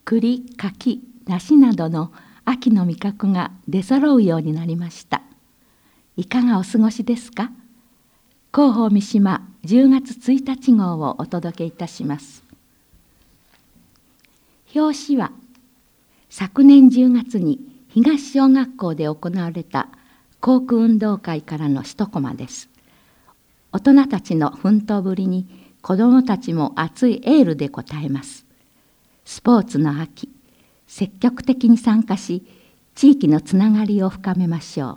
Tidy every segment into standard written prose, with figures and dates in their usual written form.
栗、柿、梨などの秋の味覚が出揃うようになりました。いかがお過ごしですか？広報三島10月1日号をお届けいたします。表紙は昨年10月に東小学校で行われた校区運動会からの一コマです。大人たちの奮闘ぶりに子どもたちも熱いエールで応えます。スポーツの秋、積極的に参加し、地域のつながりを深めましょう。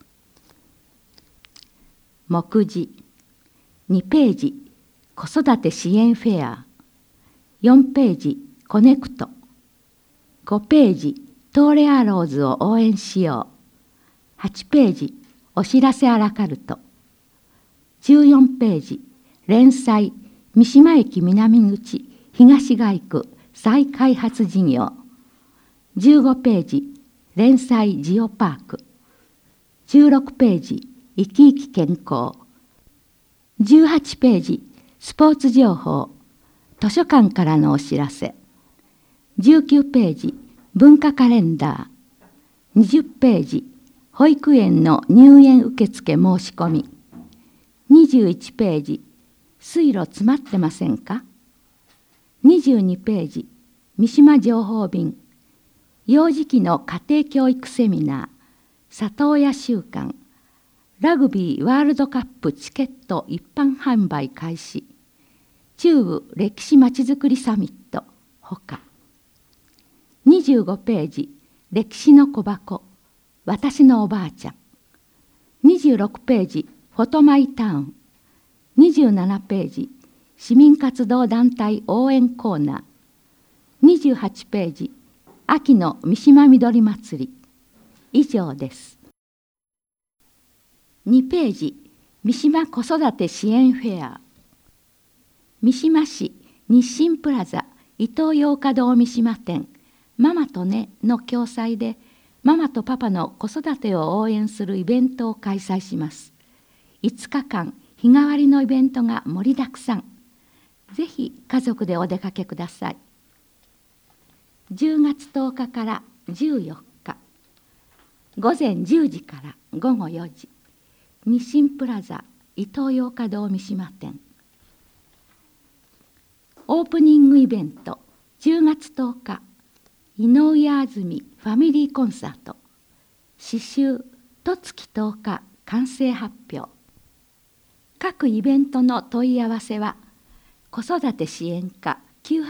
目次2ページ、子育て支援フェア。4ページ、コネクト。5ページ、トーレアローズを応援しよう。8ページ、お知らせアラカルト。14ページ、連載、三島駅南口東街区再開発事業。15ページ、連載ジオパーク。16ページ、生き生き健康。18ページ、スポーツ情報、図書館からのお知らせ。19ページ、文化カレンダー。20ページ、保育園の入園受付申し込み。21ページ、水路詰まってませんか？ 22 ページ、三島情報便。幼児期の家庭教育セミナー、里親週間。ラグビーワールドカップチケット一般販売開始。中部歴史まちづくりサミットほか。25ページ、歴史の小箱、私のおばあちゃん。26ページ、フォトマイタウン。27ページ、市民活動団体応援コーナー。28ページ、秋の三島みどり祭り。以上です。2ページ、三島子育て支援フェア。三島市日清プラザイトーヨーカドー三島店ママとねの共催で、ママとパパの子育てを応援するイベントを開催します。5日間日替わりのイベントが盛りだくさん。ぜひ家族でお出かけください。10月10日から14日、午前10時から午後4時、日清プラザイトーヨーカドー三島店。オープニングイベント10月10日、井上あずみファミリーコンサート。詩集十月10日完成発表。各イベントの問い合わせは子育て支援課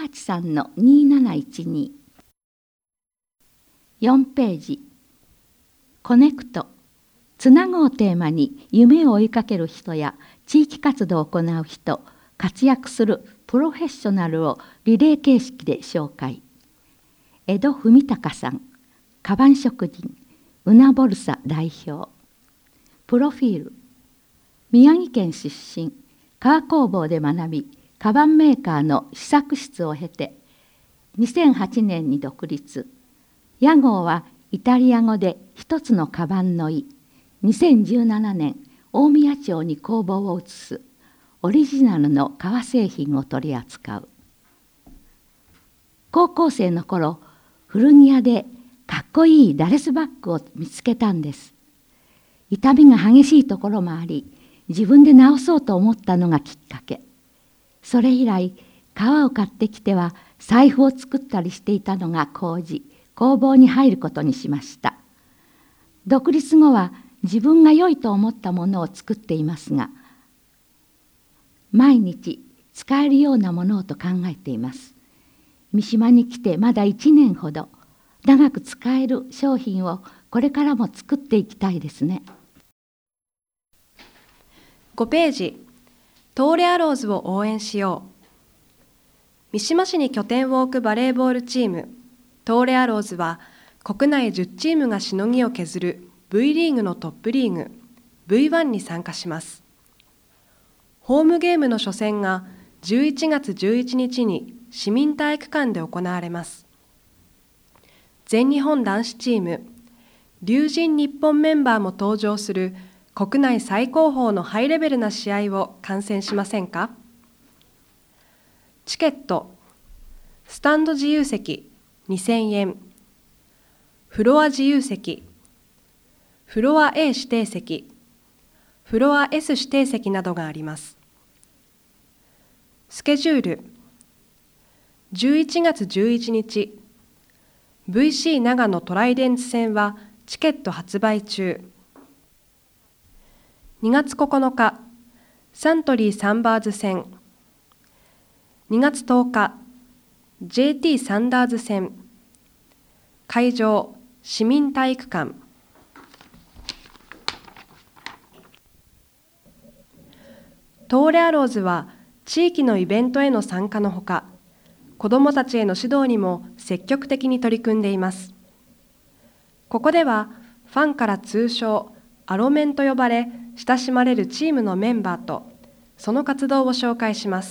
983-2712。4ページ、コネクト、つなぐをテーマに夢を追いかける人や地域活動を行う人、活躍するプロフェッショナルをリレー形式で紹介。江戸文隆さん、カバン職人、ウナボルサ代表。プロフィール、宮城県出身、革工房で学び、カバンメーカーの試作室を経て、2008年に独立。屋号はイタリア語で一つのカバンの意。2017年、大宮町に工房を移す。オリジナルの革製品を取り扱う。高校生の頃、古着屋でかっこいいダレスバッグを見つけたんです。傷みが激しいところもあり、自分で直そうと思ったのがきっかけ。それ以来、革を買ってきては財布を作ったりしていたのが高じ、工房に入ることにしました。独立後は自分が良いと思ったものを作っていますが、毎日使えるようなものをと考えています。三島に来てまだ1年ほど、長く使える商品をこれからも作っていきたいですね。 5ページ、トーレアローズを応援しよう。三島市に拠点を置くバレーボールチーム、トーレアローズは国内10チームがしのぎを削る V リーグのトップリーグ V1 に参加します。ホームゲームの初戦が11月11日に市民体育館で行われます。全日本男子チーム、龍神日本メンバーも登場する国内最高峰のハイレベルな試合を観戦しませんか？チケット、スタンド自由席 2000円。フロア自由席、フロア A 指定席、フロア S 指定席などがあります。スケジュール。11月11日、VC 長野トライデンツ戦はチケット発売中。2月9日、サントリーサンバーズ戦。2月10日、JT サンダーズ戦。会場、市民体育館。トーレアローズは地域のイベントへの参加のほか、子どもたちへの指導にも積極的に取り組んでいます。ここではファンから通称アロメンと呼ばれ親しまれるチームのメンバーとその活動を紹介します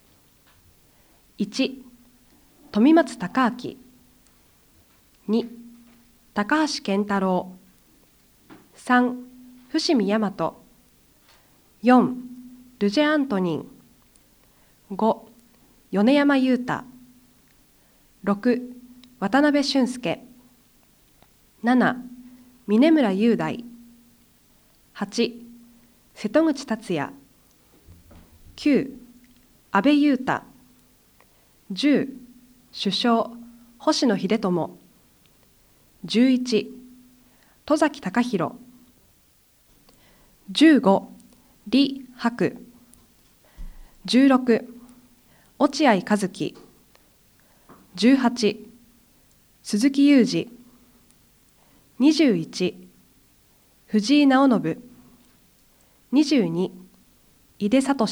。1、富松孝明。2、高橋健太郎。3、伏見大和。4、ルジェ・アントニン。5、米山裕太。6、渡辺俊介。7、峯村雄大。8、瀬戸口達也。9、阿部裕太。10、首相、星野秀友。11、戸崎隆弘。15、李白。16、落合和樹。18、鈴木雄二。21、藤井直信。22、井出聡。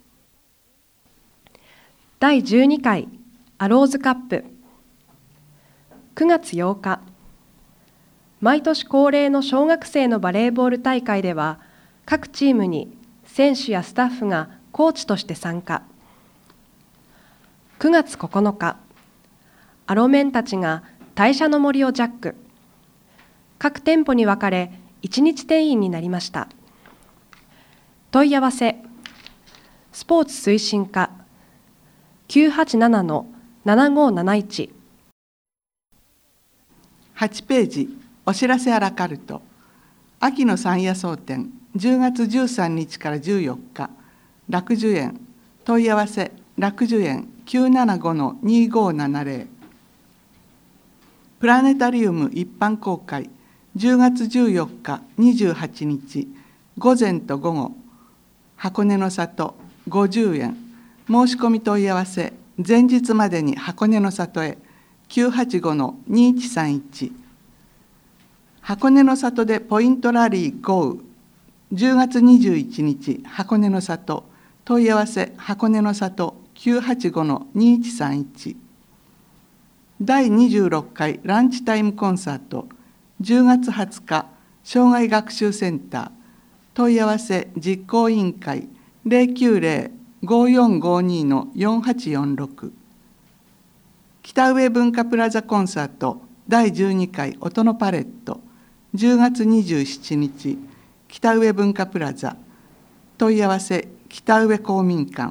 第12回アローズカップ。9月8日、毎年恒例の小学生のバレーボール大会では、各チームに選手やスタッフがコーチとして参加。9月9日、アロメンたちが大社の森をジャック。各店舗に分かれ、1日店員になりました。問い合わせ、スポーツ推進課 987-7571。 8ページ、お知らせアラカルト。秋の山野草展、10月13日から14日、楽寿園。問い合わせ、楽寿園 975-2570。プラネタリウム一般公開、10月14日、28日、午前と午後、箱根の里50円。申し込み問い合わせ、前日までに箱根の里へ 985-2131。箱根の里でポイントラリー GO。 10月21日、箱根の里。問い合わせ、箱根の里 985-2131。第26回ランチタイムコンサート、10月20日、障害学習センター。問い合わせ、実行委員会 090-5452-4846。北上文化プラザコンサート第12回音のパレット、10月27日、北上文化プラザ。問い合わせ、北上公民館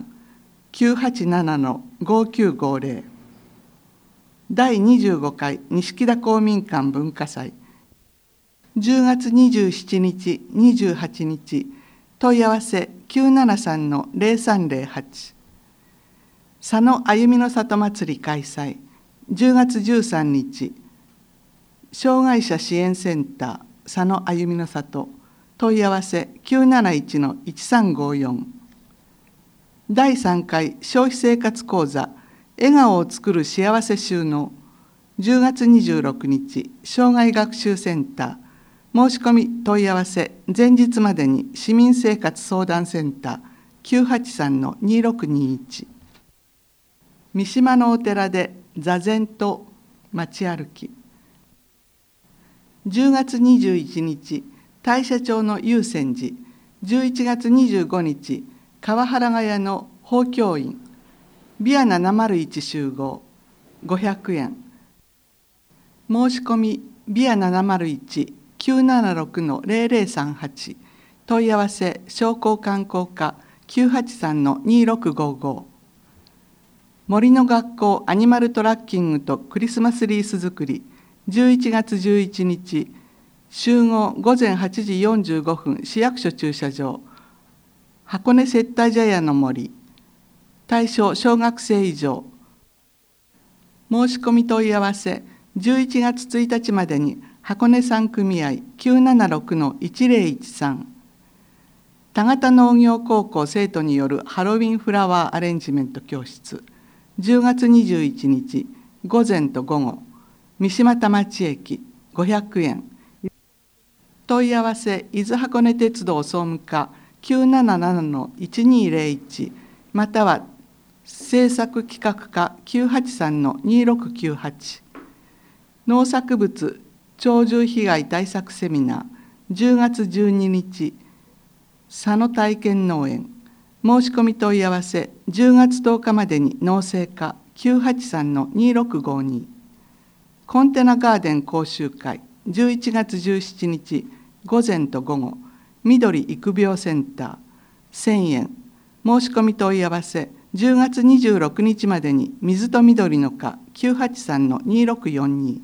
987-5950。第25回錦田公民館文化祭、10月27日、28日、問い合わせ 973-0308。佐野あゆみの里祭り開催、10月13日、障害者支援センター佐野あゆみの里。問い合わせ 971-1354。第3回消費生活講座、笑顔をつくる幸せ収納、10月26日、障害学習センター。申し込み問い合わせ、前日までに市民生活相談センター 983-2621。三島のお寺で座禅と街歩き。10月21日、大社町の祐泉寺。11月25日、川原ヶ谷の宝教院。ビアナ701集合、500円。申し込み、ビアナ701-976-0038。問い合わせ、商工観光課 983-2655。 森の学校アニマルトラッキングとクリスマスリース作り、11月11日、集合午前8時45分、市役所駐車場、箱根接待茶屋の森、対象小学生以上。申し込み問い合わせ、11月1日までに箱根産組合 976-1013。田形農業高校生徒によるハロウィンフラワーアレンジメント教室、10月21日、午前と午後、三島田町駅500円。問い合わせ、伊豆箱根鉄道総務課 977-1201 または制作企画課 983-2698。農作物鳥獣被害対策セミナー10月12日、佐野体験農園。申し込み問い合わせ、10月10日までに農政課 983-2652。コンテナガーデン講習会、11月17日、午前と午後、緑育苗センター、1000円。申し込み問い合わせ、10月26日までに水と緑の課 983-2642。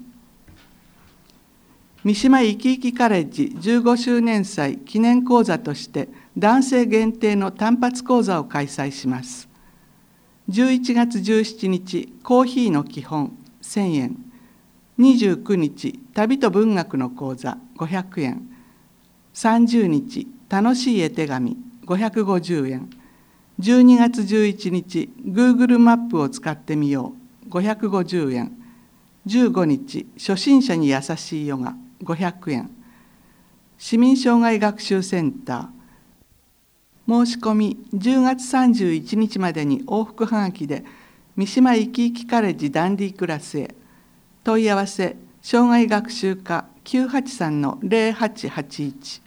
三島いきいきカレッジ15周年祭記念講座として男性限定の単発講座を開催します。11月17日、コーヒーの基本1000円。29日、旅と文学の講座500円。30日、楽しい絵手紙550円。12月11日、Google マップを使ってみよう550円。15日、初心者に優しいヨガ500円。市民障害学習センター。申し込み、10月31日までに往復はがきで、三島いきいきカレッジダンディクラスへ。問い合わせ、障害学習課 983-0881。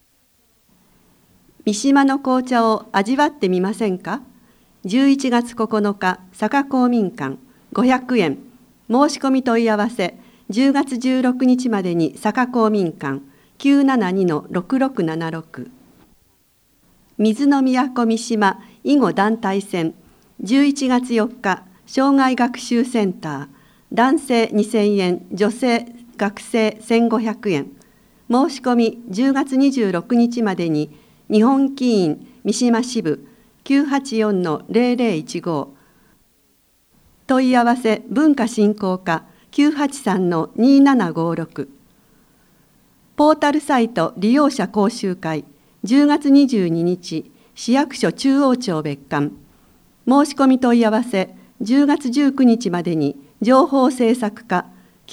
三島の紅茶を味わってみませんか。11月9日、坂公民館500円。申し込み問い合わせ、10月16日までに坂公民館 972-6676。水の都三島囲碁団体戦、11月4日、障害学習センター、男性2000円、女性学生1500円。申し込み10月26日までに日本棋院三島支部 984-0015。問い合わせ文化振興課 983-2756。ポータルサイト利用者講習会10月22日、市役所中央庁別館。申し込み問い合わせ10月19日までに情報制作課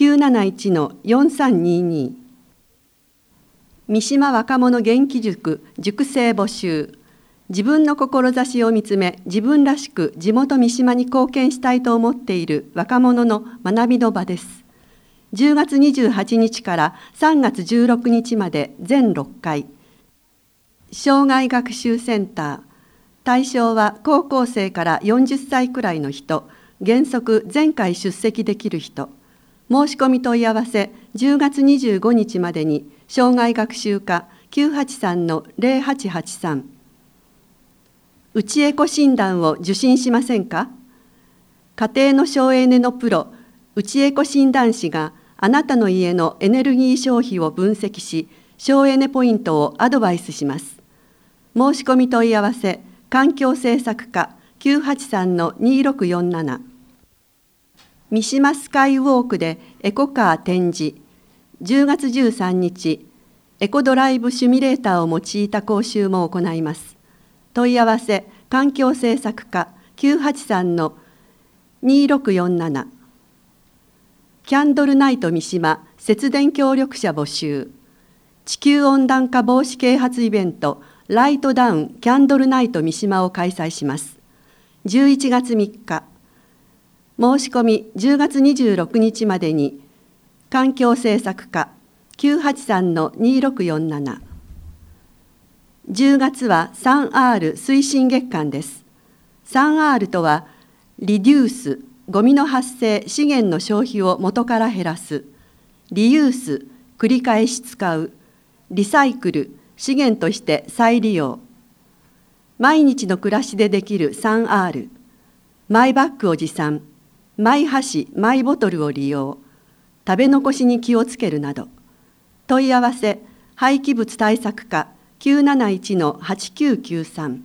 971-4322。三島若者元気塾塾生募集。自分の志を見つめ、自分らしく地元三島に貢献したいと思っている若者の学びの場です。10月28日から3月16日まで全6回。障害学習センター。対象は高校生から40歳くらいの人、原則全回出席できる人。申し込み問い合わせ10月25日までに障害学習課 983-0883。うちエコ診断を受診しませんか。家庭の省エネのプロ、うちエコ診断士があなたの家のエネルギー消費を分析し、省エネポイントをアドバイスします。申し込み問い合わせ、環境政策課 983-2647。三島スカイウォークでエコカー展示。10月13日、エコドライブシミュレーターを用いた講習も行います。問い合わせ、環境政策課 983-2647。キャンドルナイト三島節電協力者募集。地球温暖化防止啓発イベント、ライトダウンキャンドルナイト三島を開催します。11月3日。申し込み10月26日までに、環境政策課 983-2647。10月は 3R 推進月間です。3R とは、リデュース、ゴミの発生、資源の消費を元から減らす。リユース、繰り返し使う。リサイクル、資源として再利用。毎日の暮らしでできる 3R。 マイバッグを持参、マイ箸、マイボトルを利用、食べ残しに気をつけるなど、問い合わせ廃棄物対策課 971-8993。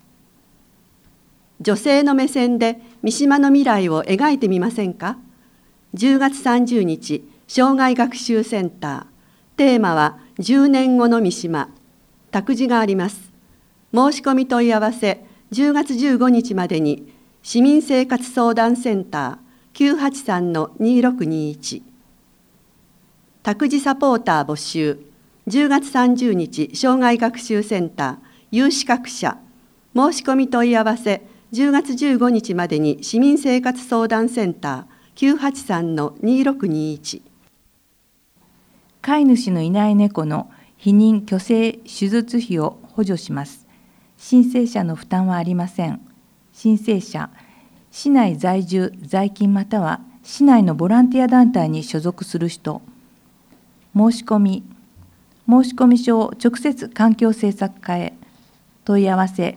女性の目線で三島の未来を描いてみませんか。10月30日、生涯学習センター。テーマは10年後の三島。託児があります。申し込み問い合わせ10月15日までに市民生活相談センター 983-2621。託児サポーター募集。10月30日、生涯学習センター有資格者。申し込み問い合わせ10月15日までに市民生活相談センター 983-2621。 飼い主のいない猫の避妊・去勢手術費を補助します。申請者の負担はありません。申請者、市内在住・在勤または市内のボランティア団体に所属する人。申し込み書を直接環境政策課へ。問い合わせ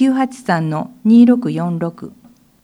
983-2646。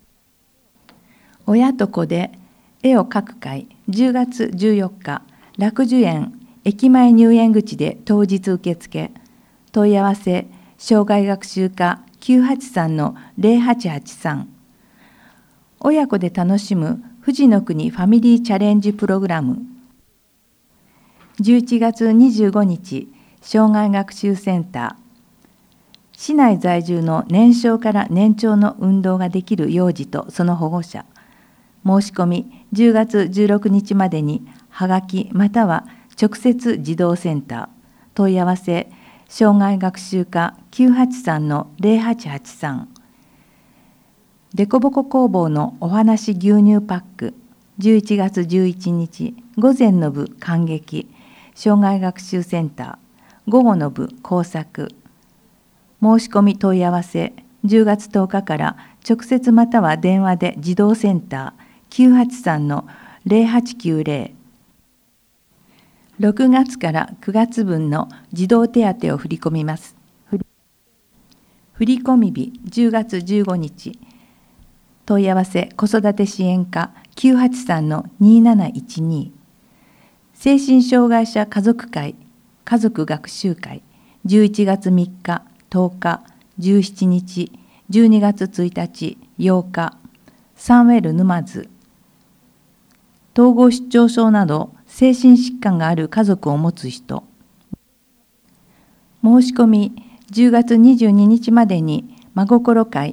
親と子で絵を描く会10月14日、楽寿園駅前入園口で当日受付。問い合わせ生涯学習課 983-0883。親子で楽しむ富士の国ファミリーチャレンジプログラム。11月25日、生涯学習センター。市内在住の年少から年長の運動ができる幼児とその保護者。申し込み10月16日までにはがきまたは直接児童センター。問い合わせ生涯学習課 983-0883。でこぼこ工房のお話牛乳パック11月11日午前の部観劇生涯学習センター午後の部工作。申し込み問い合わせ10月10日から直接または電話で児童センター 983-0890。6月から9月分の児童手当を振り込みます。振り込み日10月15日。問い合わせ子育て支援課 983-2712。精神障害者家族会家族学習会11月3日、10日、17日、12月1日、8日、サンウェル沼津。統合失調症など精神疾患がある家族を持つ人。申し込み10月22日までに真心会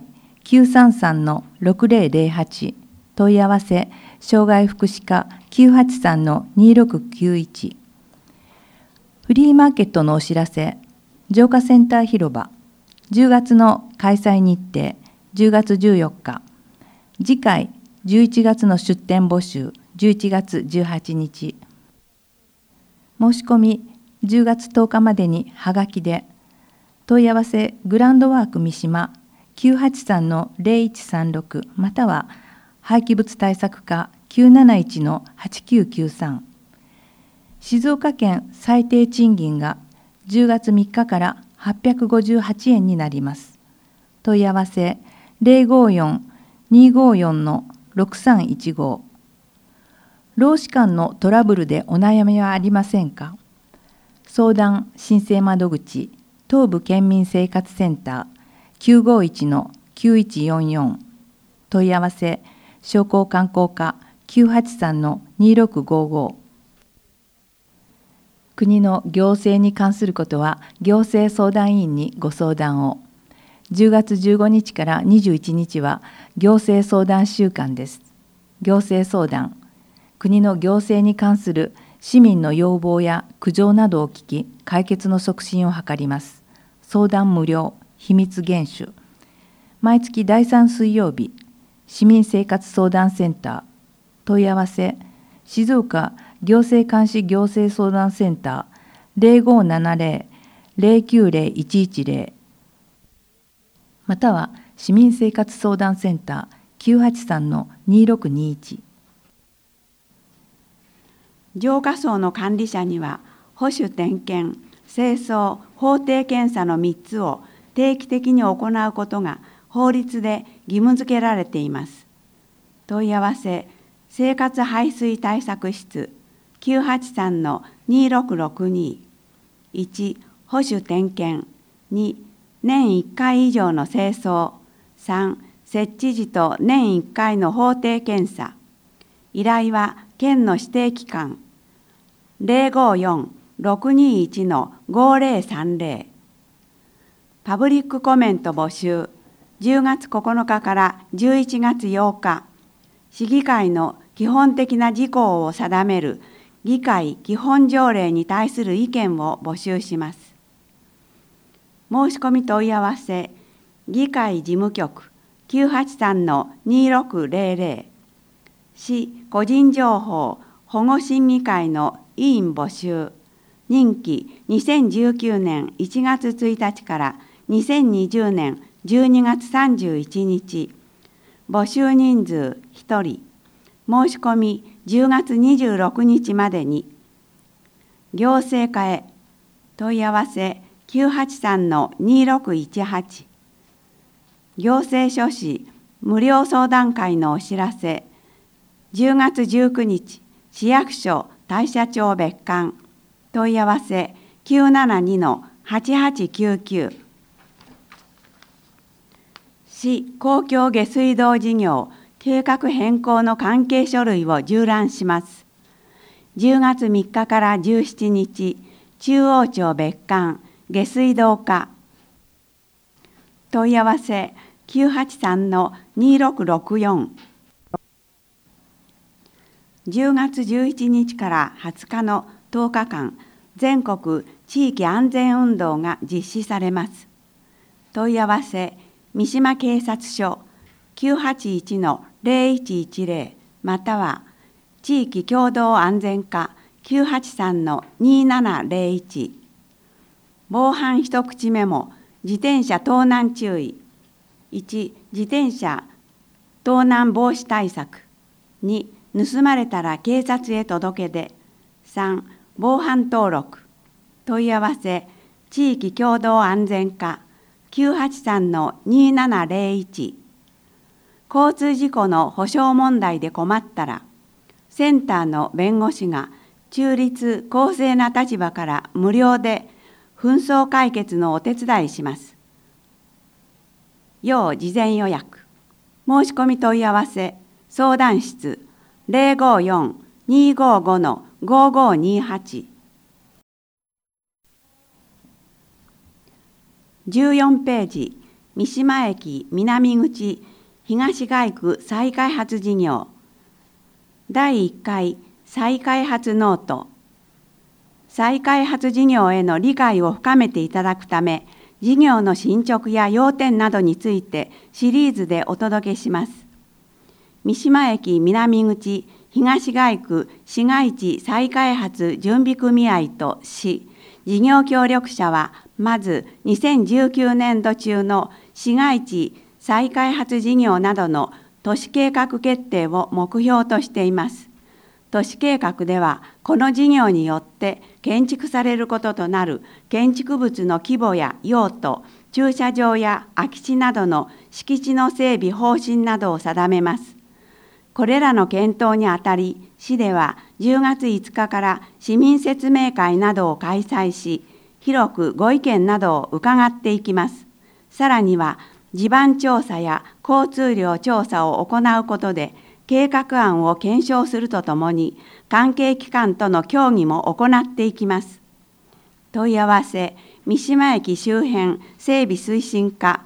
933-6008。問い合わせ障害福祉課 983-2691。フリーマーケットのお知らせ。浄化センター広場10月の開催日程10月14日。次回11月の出店募集11月18日。申し込み10月10日までにはがきで。問い合わせグランドワーク三島 983-0136 または廃棄物対策課 971-8993。静岡県最低賃金が10月3日から858円になります。問い合わせ054-254-6315。労使間のトラブルでお悩みはありませんか。相談申請窓口東部県民生活センター 951-9144。問い合わせ商工観光課 983-2655。国の行政に関することは行政相談員にご相談を。10月15日から21日は行政相談週間です。行政相談、国の行政に関する市民の要望や苦情などを聞き、解決の促進を図ります。相談無料、秘密厳守。毎月第3水曜日、市民生活相談センター。問い合わせ、静岡行政監視行政相談センター 0570-090-110 または市民生活相談センター 983-2621。 浄化槽の管理者には保守点検、清掃、法定検査の3つを定期的に行うことが法律で義務付けられています。問い合わせ生活排水対策室 983-2662 1. 保守点検 2. 年1回以上の清掃 3. 設置時と年1回の法定検査。依頼は県の指定機関 054-621-5030。パブリックコメント募集。10月9日から11月8日、市議会の基本的な事項を定める議会基本条例に対する意見を募集します。申し込み問い合わせ、議会事務局 983-2600、市個人情報保護審議会の委員募集、任期2019年1月1日から2020年12月31日、募集人数1人、申し込み10月26日までに。行政課へ問い合わせ 983-2618。行政書士無料相談会のお知らせ。10月19日、市役所大社町別館。問い合わせ 972-8899。市公共下水道事業計画変更の関係書類を縦覧します。10月3日から17日、中央町別館下水道課。問い合わせ 983-2664。10月11日から20日の10日間、全国地域安全運動が実施されます。問い合わせ三島警察署 981-0110 または地域共同安全課 983-2701。防犯一口メモ。自転車盗難注意。1. 自転車盗難防止対策。2. 盗まれたら警察へ届け出。3. 防犯登録。問い合わせ地域共同安全課 983-2701。交通事故の補償問題で困ったら、センターの弁護士が中立公正な立場から無料で紛争解決のお手伝いします。要事前予約。申し込み問い合わせ相談室 054-255-5528。14ページ、三島駅南口東街区再開発事業。第1回再開発ノート。再開発事業への理解を深めていただくため、事業の進捗や要点などについてシリーズでお届けします。三島駅南口東街区市街地再開発準備組合と市、事業協力者は、まず2019年度中の市街地再開発事業などの都市計画決定を目標としています。都市計画では、この事業によって建築されることとなる建築物の規模や用途、駐車場や空き地などの敷地の整備方針などを定めます。これらの検討にあたり、市では10月5日から市民説明会などを開催し、広くご意見などを伺っていきます。さらには、地盤調査や交通量調査を行うことで、計画案を検証するとともに、関係機関との協議も行っていきます。問い合わせ、三島駅周辺整備推進課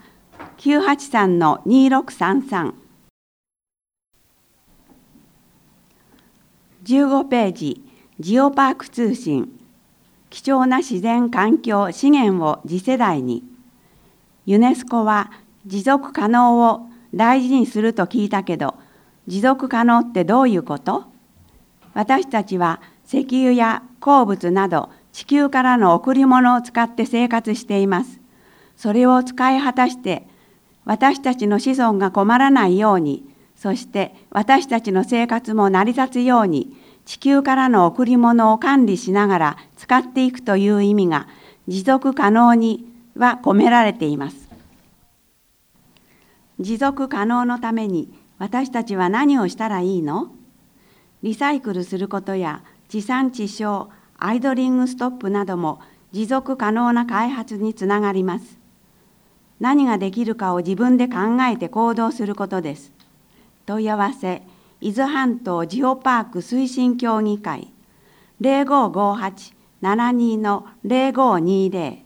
983-2633。15ページ、ジオパーク通信。貴重な自然環境資源を次世代に。ユネスコは持続可能を大事にすると聞いたけど、持続可能ってどういうこと？私たちは石油や鉱物など地球からの贈り物を使って生活しています。それを使い果たして私たちの子孫が困らないように、そして私たちの生活も成り立つように、地球からの贈り物を管理しながら使っていくという意味が持続可能には込められています。 持続可能のために私たちは何をしたらいいの？リサイクルすることや地産地消、アイドリングストップなども持続可能な開発につながります。何ができるかを自分で考えて行動することです。問い合わせ、伊豆半島ジオパーク推進協議会 0558-72-0520。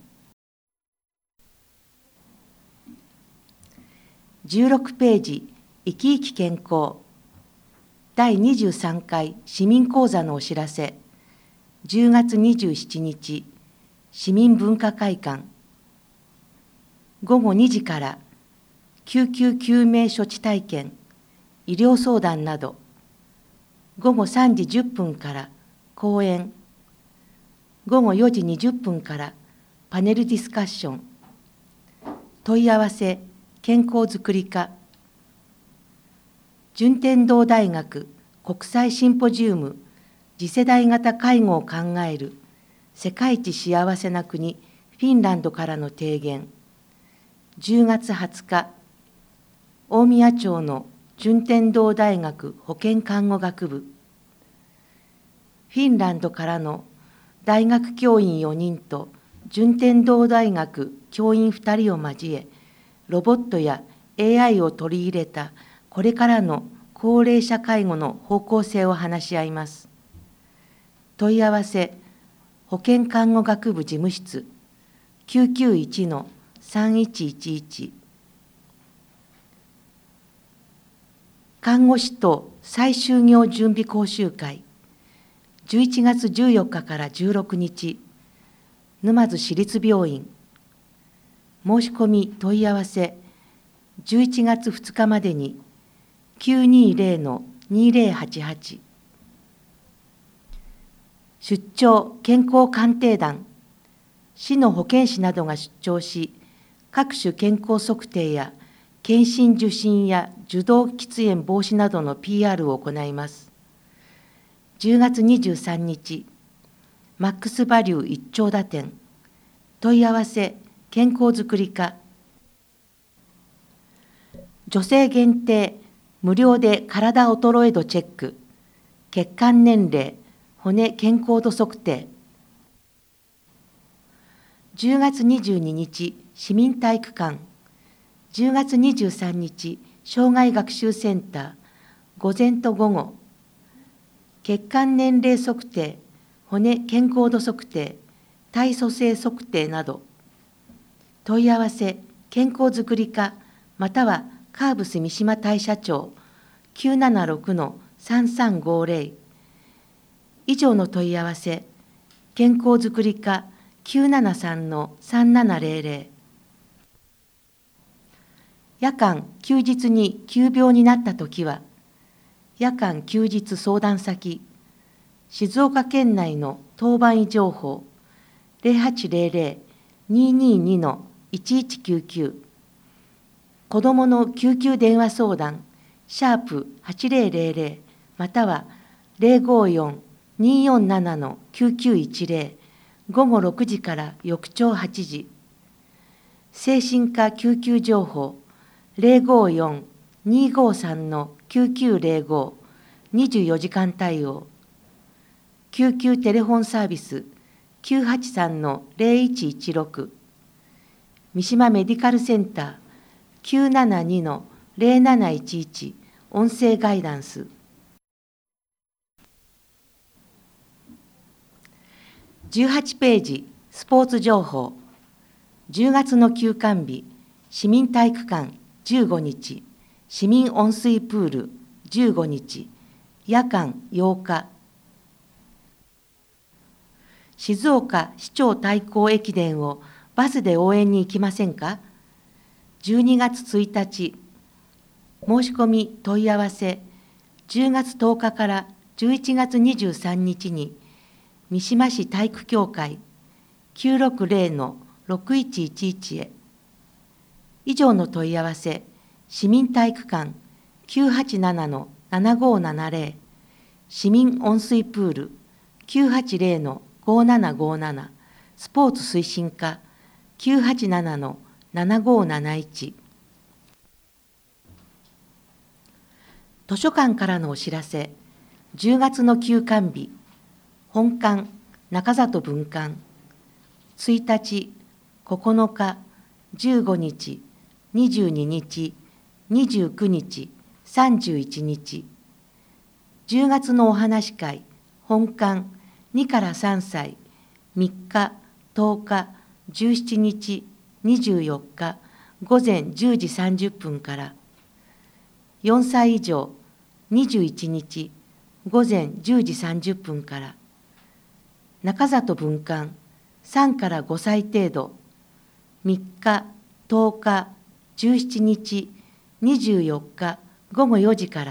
16ページ、生き生き健康。第23回市民講座のお知らせ。10月27日、市民文化会館。午後2時から救急救命処置体験、医療相談など。午後3時10分から講演。午後4時20分からパネルディスカッション。問い合わせ、健康づくり課。順天堂大学国際シンポジウム次世代型介護を考える世界一幸せな国フィンランドからの提言。10月20日、大宮町の順天堂大学保健看護学部。フィンランドからの大学教員4人と順天堂大学教員2人を交え、ロボットや AI を取り入れたこれからの高齢者介護の方向性を話し合います。問い合わせ、保健看護学部事務室 991-3111。看護師と再就業準備講習会、11月14日から16日、沼津市立病院。申し込み問い合わせ、11月2日までに 920-2088。出張健康鑑定団、市の保健師などが出張し、各種健康測定や検診受診や受動喫煙防止などの PR を行います。10月23日、マックスバリュー一丁田店。問い合わせ、健康づくり課。女性限定、無料で体衰え度チェック、血管年齢、骨健康度測定。10月22日、市民体育館。10月23日、障害学習センター、午前と午後。血管年齢測定、骨健康度測定、体組成測定など。問い合わせ、健康づくり課、またはカーブス三島大社長 976-3350。以上の問い合わせ、健康づくり課 973-3700。夜間、休日に急病になったときは、夜間休日相談先、静岡県内の当番医情報 0800-222-1199。子どもの救急電話相談、#8000、または054-247-9910、午後6時から翌朝8時。精神科救急情報、054-253-9905、24時間対応。救急テレフォンサービス、983-0116。三島メディカルセンター、972-0711、音声ガイダンス。18ページ、スポーツ情報。10月の休館日、市民体育館15日、市民温水プール15日、夜間8日。静岡市長対抗駅伝をバスで応援に行きませんか？12月1日、申し込み問い合わせ、10月10日から11月23日に、三島市体育協会 960-6111 へ。以上の問い合わせ、市民体育館 987-7570、市民温水プール 980-5757、スポーツ推進課 987-7571。 図書館からのお知らせ。10月の休館日、本館中里分館、1日、9日、15日、22日、29日、31日。10月のお話会、本館2から3歳、3日、10日、17日、24日、午前10時30分から。4歳以上、21日、午前10時30分から。中里分館、3から5歳程度、3日、10日、17日、24日、午後4時から。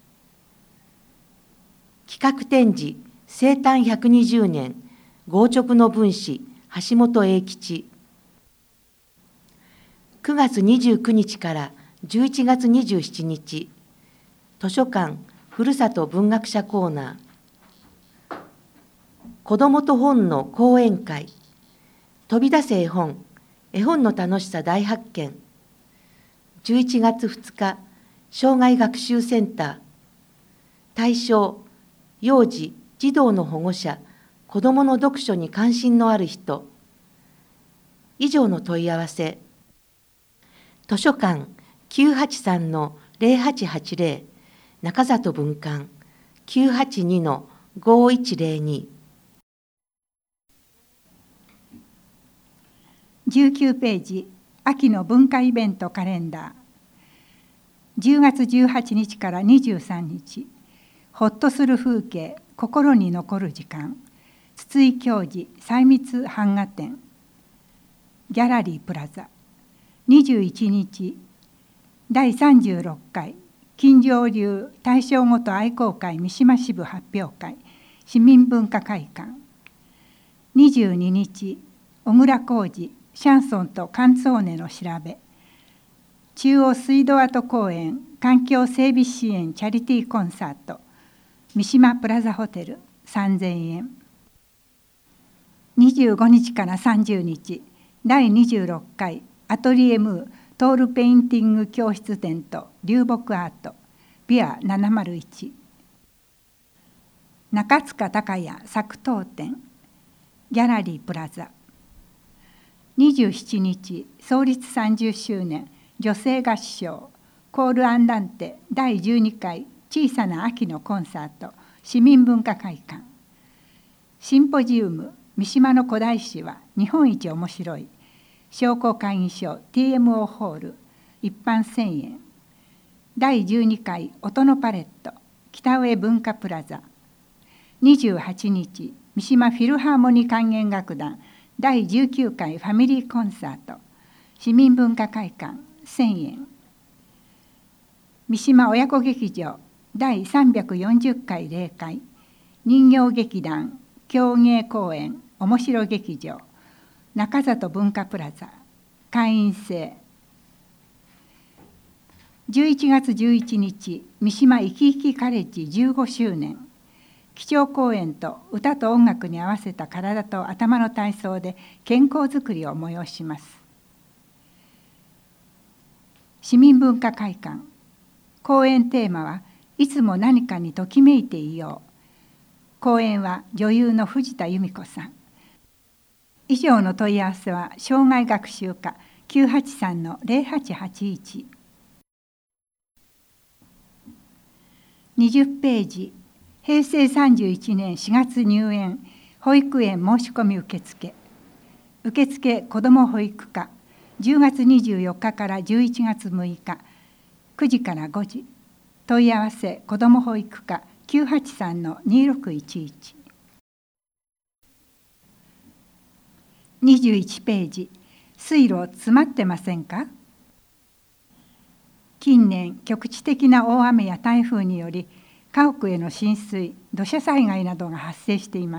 企画展示、生誕120年、豪直の文士、橋本英吉。9月29日から11月27日、図書館ふるさと文学者コーナー、子どもと本の講演会、飛び出せ絵本、絵本の楽しさ大発見、11月2日、障害学習センター、対象、幼児・児童の保護者、子どもの読書に関心のある人。以上の問い合わせ、図書館 983-0880 中里分館 982-5102。 19ページ、秋の文化イベントカレンダー。10月18日から23日、ほっとする風景、心に残る時間、筒井教授細密版画展、ギャラリープラザ。21日、第36回金城流大正ごと愛好会三島支部発表会市民文化会館。22日、小倉浩二シャンソンとカンツォーネの調べ、中央水道跡公園環境整備支援チャリティーコンサート三島プラザホテル3000円。25日から30日、第26回アトリエムートールペインティング教室展と流木アートビア701。中塚孝也作陶展ギャラリープラザ。27日、創立30周年女性合唱コールアンダンテ第12回小さな秋のコンサート市民文化会館。シンポジウム三島の古代史は日本一面白い商工会議所 TMO ホール一般1000円。第12回音のパレット北上文化プラザ。28日、三島フィルハーモニー管弦楽団第19回ファミリーコンサート市民文化会館1000円。三島親子劇場第340回例会人形劇団狂芸公演面白劇場中里文化プラザ会員制。11月11日、三島いきいきカレッジ15周年基調講演と歌と音楽に合わせた体と頭の体操で健康づくりを催します。市民文化会館。講演テーマはいつも何かにときめいていよう。講演は女優の藤田由美子さん。以上の問い合わせは障害学習課 983-0881。20ページ、平成31年4月入園保育園申し込み受付。受付子ども保育課10月24日から11月6日9時から5時。問い合わせ子ども保育課 983-2611。21ページ、水路詰まってませんか？近年局地的な大雨や台風により家屋への浸水、土砂災害などが発生しています。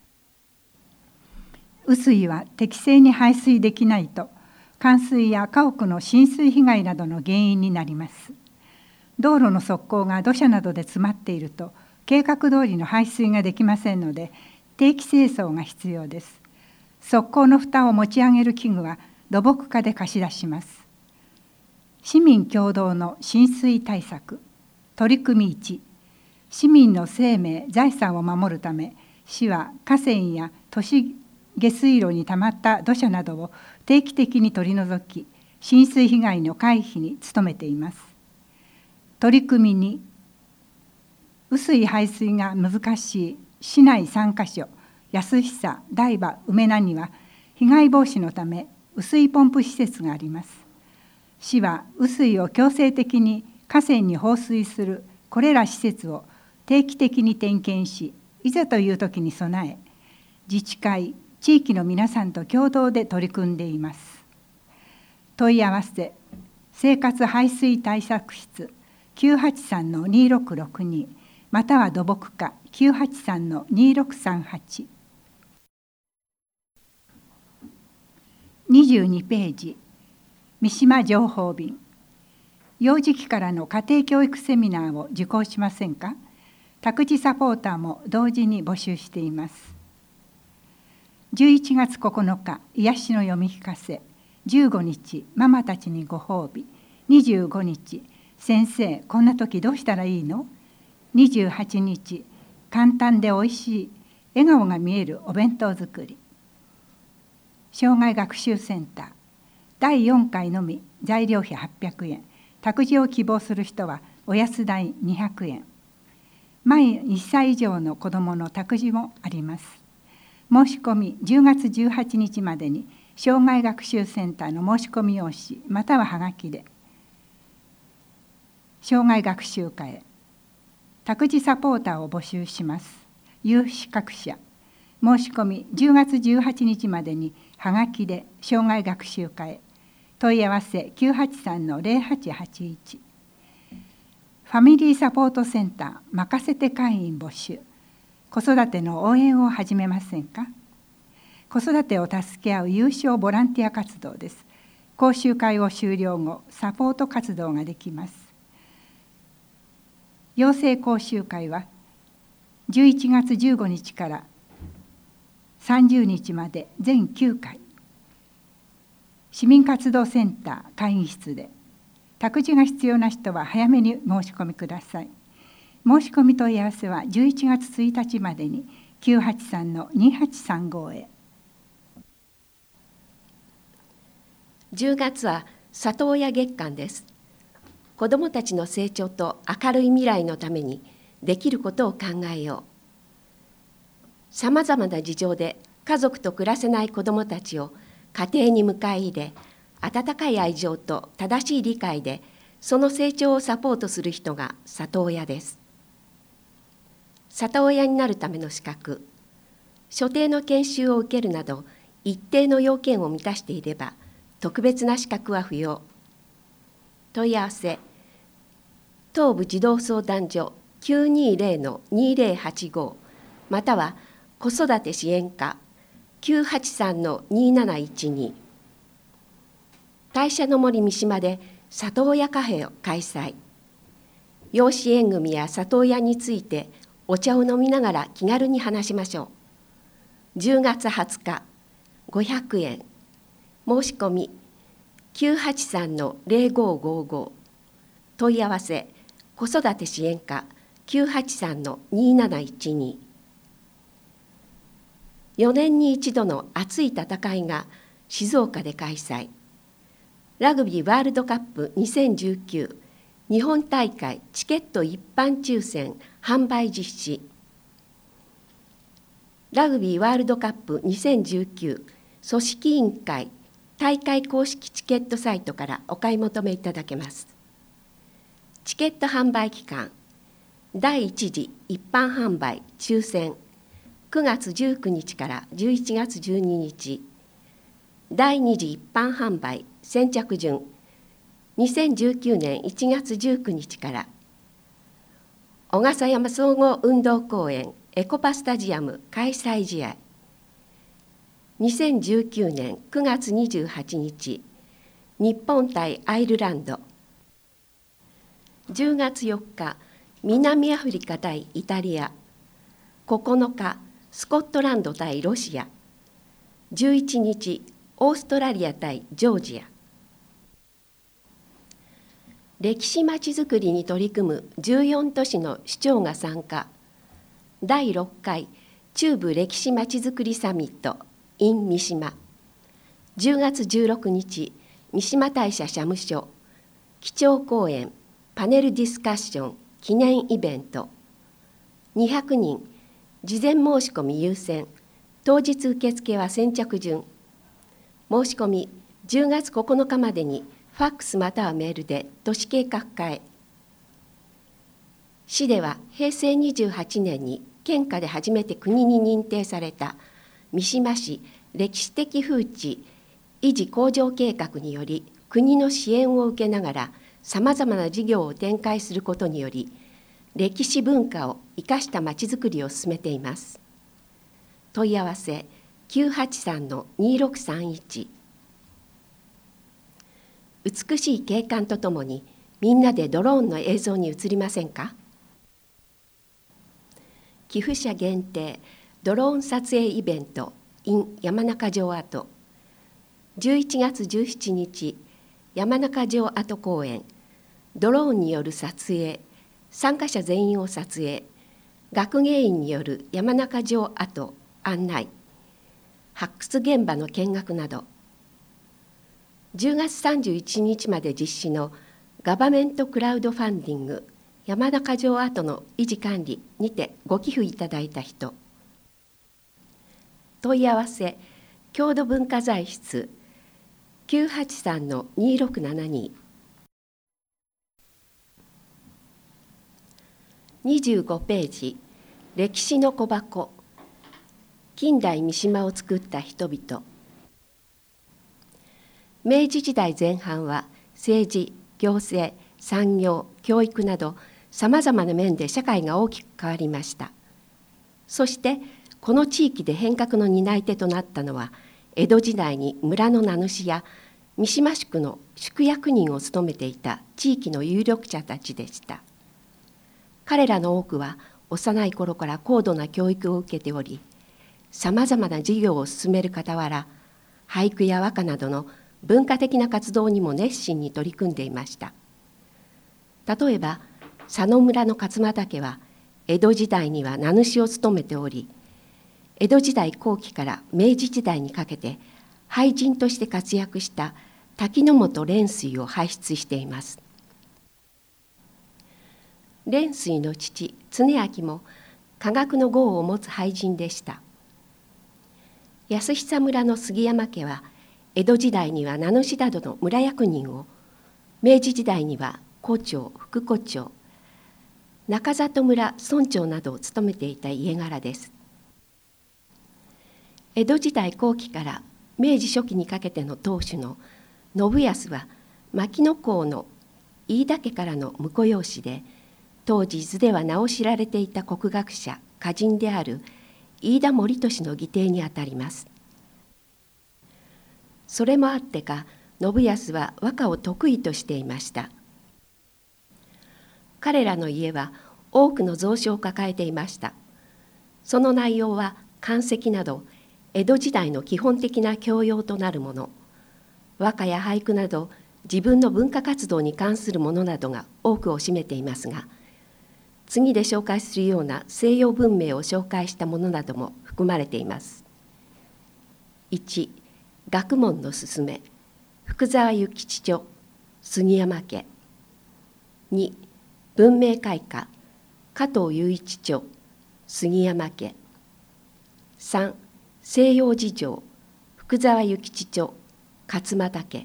雨水は適正に排水できないと冠水や家屋の浸水被害などの原因になります。道路の側溝が土砂などで詰まっていると計画通りの排水ができませんので定期清掃が必要です。側溝の蓋を持ち上げる器具は土木課で貸し出します。市民共同の浸水対策取り組み1、市民の生命・財産を守るため、市は河川や都市下水路にたまった土砂などを定期的に取り除き、浸水被害の回避に努めています。取り組み2、雨水排水が難しい市内3カ所、安久、台場、梅名には被害防止のため雨水ポンプ施設があります。市は雨水を強制的に河川に放水するこれら施設を定期的に点検し、いざという時に備え、自治会、地域の皆さんと共同で取り組んでいます。問い合わせ、生活排水対策室 983-2662 または土木課 983-2638。22ページ、三島情報便。幼児期からの家庭教育セミナーを受講しませんか？託児サポーターも同時に募集しています。11月9日、癒しの読み聞かせ。15日、ママたちにご褒美。25日、先生、こんな時どうしたらいいの？28日、簡単でおいしい、笑顔が見えるお弁当作り。障害学習センター。第4回のみ、材料費800円。託児を希望する人はお安代200円。満1歳以上の子どもの託児もあります。申し込み10月18日までに障害学習センターの申し込み用紙またははがきで。障害学習課へ託児サポーターを募集します。有資格者申し込み10月18日までにはがきで障害学習課へ。問い合わせ 983-0881。ファミリーサポートセンター任せて会員募集。子育ての応援を始めませんか？子育てを助け合う有償ボランティア活動です。講習会を終了後、サポート活動ができます。養成講習会は11月15日から30日まで全9回。市民活動センター会議室で。託児が必要な人は早めに申し込みください。申し込み問い合わせは11月1日までに 983-2835 へ。 10月は里親月間です。子どもたちの成長と明るい未来のためにできることを考えよう。さまざまな事情で家族と暮らせない子どもたちを家庭に迎え入れ、温かい愛情と正しい理解でその成長をサポートする人が里親です。里親になるための資格、所定の研修を受けるなど一定の要件を満たしていれば特別な資格は不要。問い合わせ、東部児童相談所 920-2085 または子育て支援課 983-2712。大社の森三島で里親カフェを開催。養子縁組や里親についてお茶を飲みながら気軽に話しましょう。10月20日、500円。申し込み 983-0555。問い合わせ、子育て支援課 983-2712。4年に一度の熱い戦いが静岡で開催。ラグビーワールドカップ2019日本大会チケット一般抽選販売実施。ラグビーワールドカップ2019組織委員会大会公式チケットサイトからお買い求めいただけます。チケット販売期間、第1次一般販売抽選9月19日から11月12日、第2次一般販売先着順2019年1月19日から小笠山総合運動公園エコパスタジアム開催試合2019年9月28日日本対アイルランド10月4日南アフリカ対イタリア9日スコットランド対ロシア11日オーストラリア対ジョージア歴史まちづくりに取り組む14都市の市長が参加、第6回中部歴史まちづくりサミット in 三島、10月16日、三島大社社務所、基調講演、パネルディスカッション、記念イベント、200人、事前申し込み優先、当日受付は先着順。申し込み、10月9日までにファックスまたはメールで都市計画課へ。市では平成28年に県下で初めて国に認定された三島市歴史的風致維持向上計画により、国の支援を受けながらさまざまな事業を展開することにより、歴史文化を生かしたまちづくりを進めています。問い合わせ 983-2631。 美しい景観とともにみんなでドローンの映像に移りませんか。寄付者限定ドローン撮影イベント in 山中城跡、11月17日、山中城跡公園、ドローンによる撮影、参加者全員を撮影、学芸員による山中城跡案内、発掘現場の見学など、10月31日まで実施のガバメントクラウドファンディング山中城跡の維持管理にてご寄付いただいた人、問い合わせ郷土文化財室 983-2672。 25ページ、歴史の小箱、近代三島を作った人々。明治時代前半は政治、行政、産業、教育などさまざまな面で社会が大きく変わりました。そしてこの地域で変革の担い手となったのは、江戸時代に村の名主や三島宿の宿役人を務めていた地域の有力者たちでした。彼らの多くは幼い頃から高度な教育を受けており、さまざまな事業を進める傍ら、俳句や和歌などの文化的な活動にも熱心に取り組んでいました。例えば佐野村の勝間家は江戸時代には名主を務めており、江戸時代後期から明治時代にかけて俳人として活躍した滝本蓮水を輩出しています。蓮水の父常明も科学の号を持つ俳人でした。安久村の杉山家は江戸時代には名主などの村役人を、明治時代には校長、副校長、中里村村長などを務めていた家柄です。江戸時代後期から明治初期にかけての当主の信康は牧野公の飯田家からの婿養子で、当時図では名を知られていた国学者歌人である飯田盛俊の義弟にあたります。それもあってか信康は和歌を得意としていました。彼らの家は多くの蔵書を抱えていました。その内容は漢石など江戸時代の基本的な教養となるもの、和歌や俳句など自分の文化活動に関するものなどが多くを占めていますが、次で紹介するような西洋文明を紹介したものなども含まれています。1、学問のすすめ、福沢諭吉著、杉山家。2、文明開化、加藤雄一著、杉山家。3、西洋事情、福沢諭吉著、勝又家。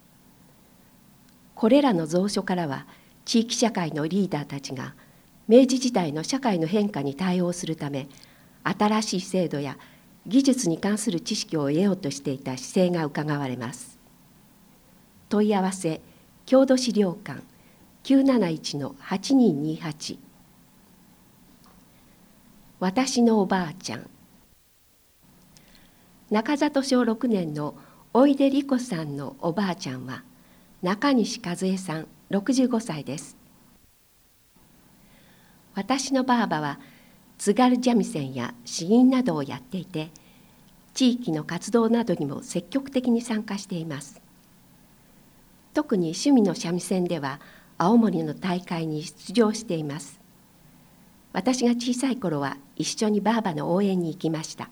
これらの蔵書からは、地域社会のリーダーたちが明治時代の社会の変化に対応するため、新しい制度や技術に関する知識を得ようとしていた姿勢がうかがわれます。問い合わせ郷土資料館 971-8228。 私のおばあちゃん。中里小6年のおいでりこさんのおばあちゃんは中西和恵さん65歳です。私のばあばは津軽三味線や詩吟などをやっていて、地域の活動などにも積極的に参加しています。特に趣味の三味線では青森の大会に出場しています。私が小さい頃は一緒にばあばの応援に行きました。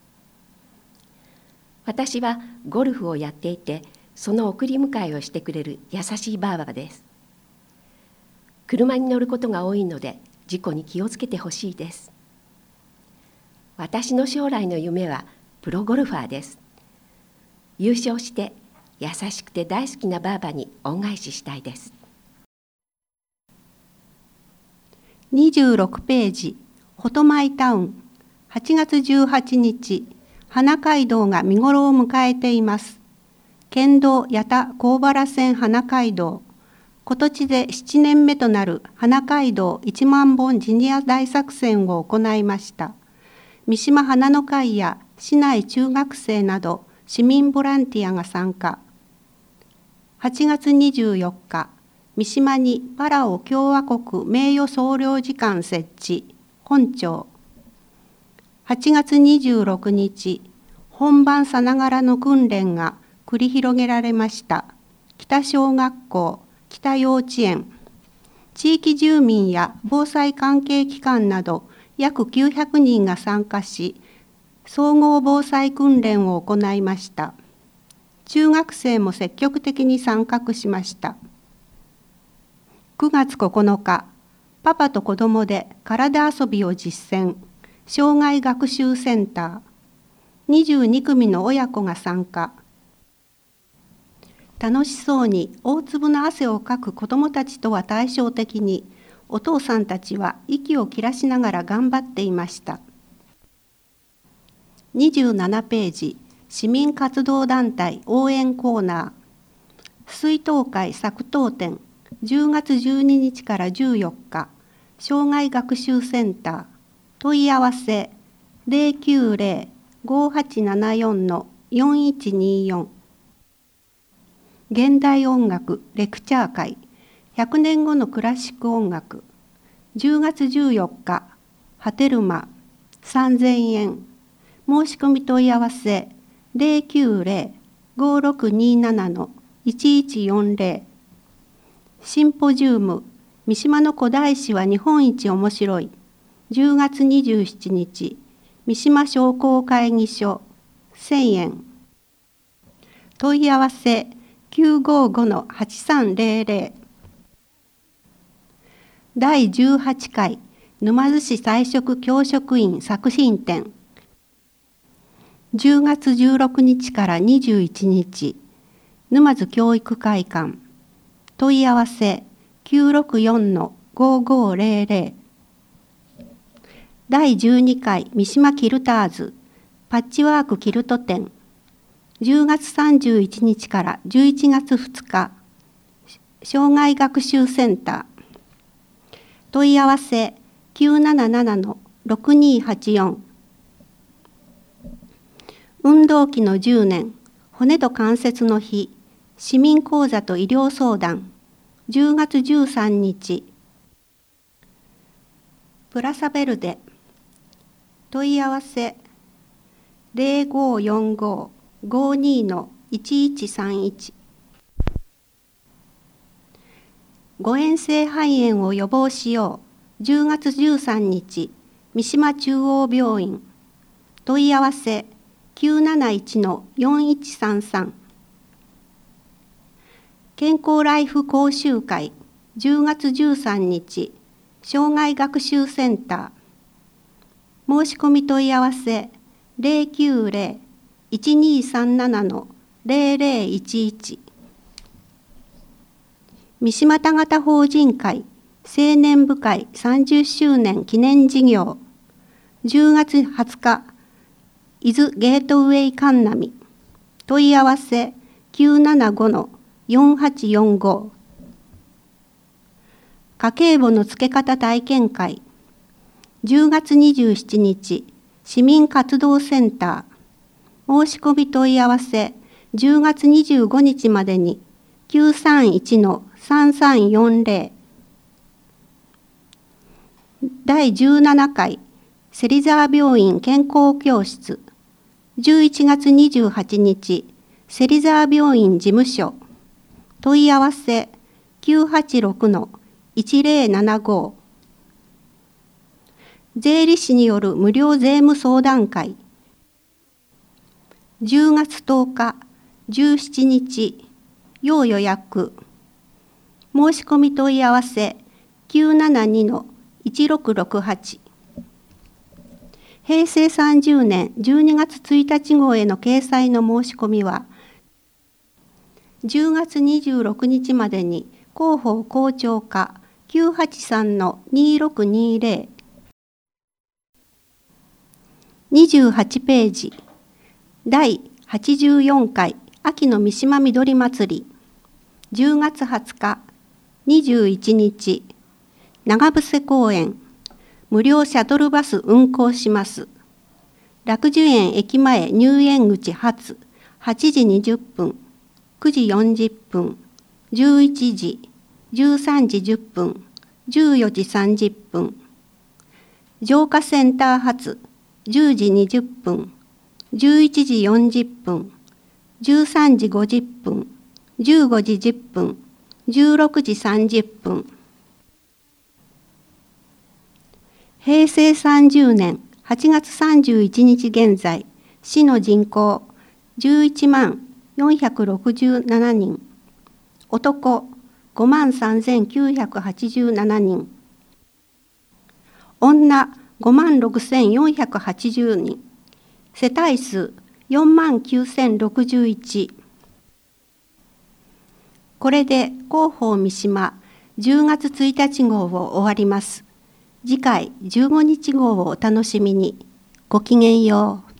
私はゴルフをやっていて、その送り迎えをしてくれる優しいばあばです。車に乗ることが多いので事故に気をつけてほしいです。私の将来の夢はプロゴルファーです。優勝して優しくて大好きなばあばに恩返ししたいです。 26ページ、ホトマイタウン、8月18日、花街道が見頃を迎えています。県道矢田幸原線花街道、今年で7年目となる花街道1万本ジニア大作戦を行いました。三島花の会や市内中学生など市民ボランティアが参加。8月24日、三島にパラオ共和国名誉総領事館設置、本庁。8月26日、本番さながらの訓練が繰り広げられました。北小学校、北幼稚園、地域住民や防災関係機関など約900人が参加し、総合防災訓練を行いました。中学生も積極的に参画しました。9月9日、パパと子どもで体遊びを実践、障害学習センター、22組の親子が参加。楽しそうに大粒の汗をかく子どもたちとは対照的に、お父さんたちは息を切らしながら頑張っていました。27ページ、市民活動団体応援コーナー、水東会作東展、10月12日から14日、障害学習センター、問い合わせ 090-5874-4124。現代音楽レクチャー会、100年後のクラシック音楽、10月14日、波照間、3000円。申し込み問い合わせ 090-5627-1140。シンポジウム、三島の古代史は日本一面白い。10月27日、三島商工会議所、1000円。問い合わせ 955-8300。第18回沼津市彩色教職員作品展。10月16日から21日、沼津教育会館。問い合わせ 964-5500。第12回三島キルターズパッチワークキルト展。10月31日から11月2日、障害学習センター。問い合わせ 977-6284。運動器の10年、骨と関節の日、市民講座と医療相談、10月13日。プラサベルデ。問い合わせ 0545-52-1131。誤嚥性肺炎を予防しよう。10月13日、三島中央病院。問い合わせ 971-4133。健康ライフ講習会。10月13日、障害学習センター。申し込み問い合わせ 090-1237-0011。三島田形法人会青年部会30周年記念事業。10月20日、伊豆ゲートウェイ神波。問い合わせ 975-4845。家計簿の付け方体験会。10月27日、市民活動センター。申し込み問い合わせ10月25日までに 931-3340。第17回芹沢病院健康教室。11月28日、芹沢病院事務所。問い合わせ 986-1075。税理士による無料税務相談会。10月10日、17日、要予約。申し込み問い合わせ 972-1668。平成30年12月1日号への掲載の申し込みは、10月26日までに広報校長課 983-2620。28ページ。第84回秋の三島みどり祭り。10月20日、21日、長伏公園。無料シャトルバス運行します。楽寿園駅前入園口発8時20分、9時40分、11時、13時10分、14時30分。浄化センター発10時20分、11時40分、13時50分、15時10分、16時30分。平成30年8月31日現在、市の人口11万467人、男5万3987人、女5万6480人、世帯数4万9061。これで広報三島10月1日号を終わります。次回15日号をお楽しみに。ごきげんよう。